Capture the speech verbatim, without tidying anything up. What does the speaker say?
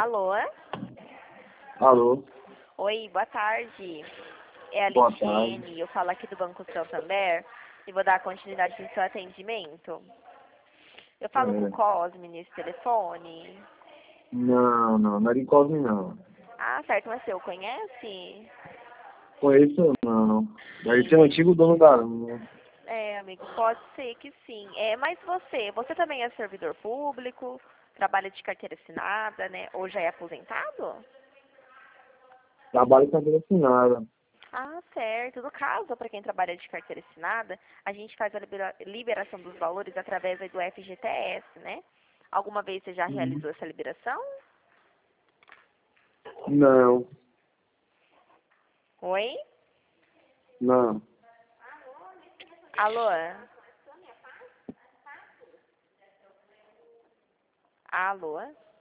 Alô? Alô, Oi, boa tarde. É a boa Ligiene, tarde. eu falo aqui do Banco Santander e vou dar continuidade no seu atendimento. Eu falo com o É, Cosme nesse telefone. não, não, não é de Cosme não. Ah, certo, mas você o conhece? Conheço não. Deve ser o antigo dono da Arama. É, amigo, pode ser que sim. É, mas você, você também é servidor público, trabalha de carteira assinada, né? Ou já é aposentado? Trabalho com a assinada. Ah, certo. No caso, para quem trabalha de carteira assinada, a gente faz a libera- liberação dos valores através aí do F G T S, né? Alguma vez você já Hum, realizou essa liberação? Não, Oi? não. Alô? Alô?